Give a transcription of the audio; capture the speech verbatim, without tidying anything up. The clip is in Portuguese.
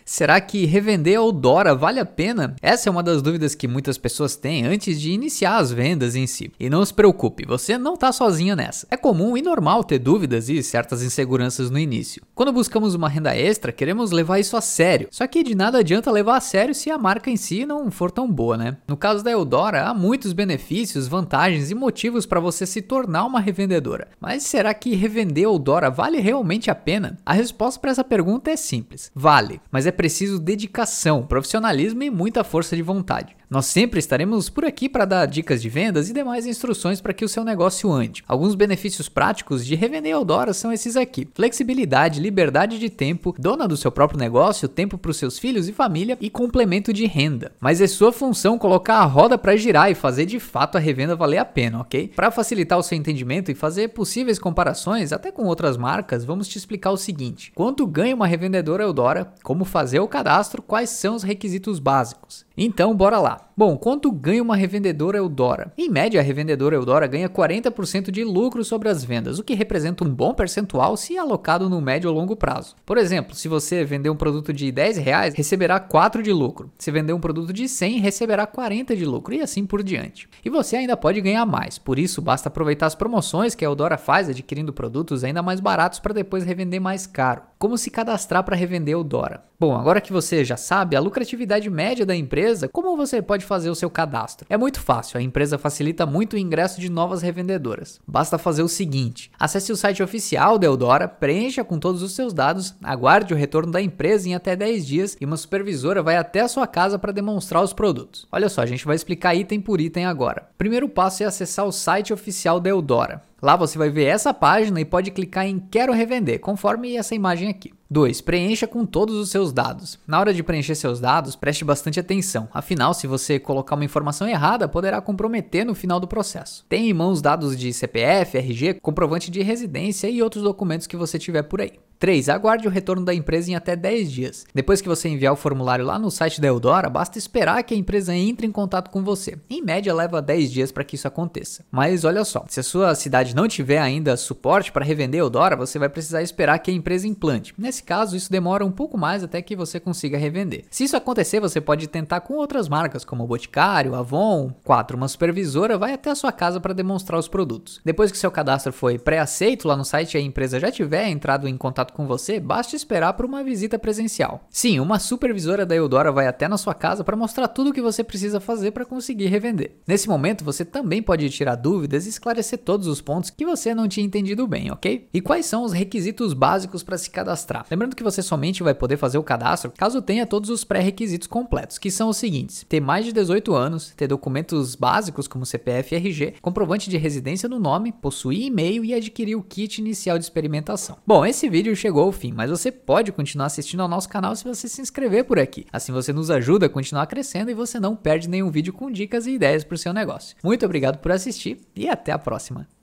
Será que revender a Eudora vale a pena? Essa é uma das dúvidas que muitas pessoas têm antes de iniciar as vendas em si. E não se preocupe, você não está sozinho nessa. É comum e normal ter dúvidas e certas inseguranças no início. Quando buscamos uma renda extra, queremos levar isso a sério. Só que de nada adianta levar a sério se a marca em si não for tão boa, né? No caso da Eudora, há muitos benefícios, vantagens e motivos para você se tornar uma revendedora. Mas será que revender Eudora vale realmente a pena? A resposta para essa pergunta é simples. Vale, mas é preciso dedicação, profissionalismo e muita força de vontade. Nós sempre estaremos por aqui para dar dicas de vendas e demais instruções para que o seu negócio ande. Alguns benefícios práticos de revender Eudora são esses aqui: flexibilidade, liberdade de tempo, dona do seu próprio negócio, tempo para os seus filhos e família e complemento de renda. Mas é sua função colocar a roda para girar e fazer de fato a revenda valer a pena, ok? Para facilitar o seu entendimento e fazer possíveis comparações até com outras marcas, vamos te explicar o seguinte: quanto ganha uma revendedora Eudora, como fazer o cadastro, quais são os requisitos básicos. Então, bora lá. Bom, quanto ganha uma revendedora Eudora? Em média, a revendedora Eudora ganha quarenta por cento de lucro sobre as vendas, o que representa um bom percentual se alocado no médio ou longo prazo. Por exemplo, se você vender um produto de dez reais, receberá quatro de lucro. Se vender um produto de cem, receberá quarenta de lucro e assim por diante. E você ainda pode ganhar mais, por isso basta aproveitar as promoções que a Eudora faz adquirindo produtos ainda mais baratos para depois revender mais caro. Como se cadastrar para revender Eudora? Bom, agora que você já sabe a lucratividade média da empresa, como você pode fazer o seu cadastro? É muito fácil, a empresa facilita muito o ingresso de novas revendedoras. Basta fazer o seguinte: acesse o site oficial da Eudora, preencha com todos os seus dados, aguarde o retorno da empresa em até dez dias e uma supervisora vai até a sua casa para demonstrar os produtos. Olha só, a gente vai explicar item por item agora. Primeiro passo é acessar o site oficial da Eudora. Lá você vai ver essa página e pode clicar em Quero Revender, conforme essa imagem aqui. dois. Preencha com todos os seus dados. Na hora de preencher seus dados, preste bastante atenção. Afinal, se você colocar uma informação errada, poderá comprometer no final do processo. Tenha em mãos dados de C P F, R G, comprovante de residência e outros documentos que você tiver por aí. três. Aguarde o retorno da empresa em até dez dias. Depois que você enviar o formulário lá no site da Eudora, basta esperar que a empresa entre em contato com você. Em média, leva dez dias para que isso aconteça. Mas olha só, se a sua cidade não tiver ainda suporte para revender Eudora, você vai precisar esperar que a empresa implante. Nesse caso, isso demora um pouco mais até que você consiga revender. Se isso acontecer, você pode tentar com outras marcas, como o Boticário, Avon. quatro. Uma supervisora vai até a sua casa para demonstrar os produtos. Depois que seu cadastro foi pré-aceito lá no site e a empresa já tiver entrado em contato com você, basta esperar por uma visita presencial. Sim, uma supervisora da Eudora vai até na sua casa para mostrar tudo o que você precisa fazer para conseguir revender. Nesse momento, você também pode tirar dúvidas e esclarecer todos os pontos que você não tinha entendido bem, ok? E quais são os requisitos básicos para se cadastrar? Lembrando que você somente vai poder fazer o cadastro caso tenha todos os pré-requisitos completos, que são os seguintes: ter mais de dezoito anos, ter documentos básicos como C P F e R G, comprovante de residência no nome, possuir e-mail e adquirir o kit inicial de experimentação. Bom, esse vídeo chegou ao fim, mas você pode continuar assistindo ao nosso canal se você se inscrever por aqui. Assim você nos ajuda a continuar crescendo e você não perde nenhum vídeo com dicas e ideias para o seu negócio. Muito obrigado por assistir e até a próxima.